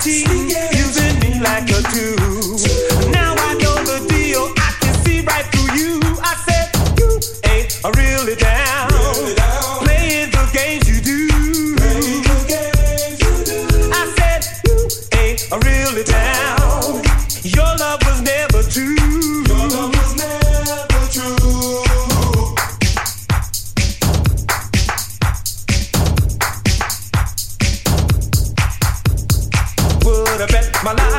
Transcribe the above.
using me like a tool. Now I know the deal, I can see right through you. I said, you ain't really down, playing the games you do. I said, you ain't really down, your love was never true. My life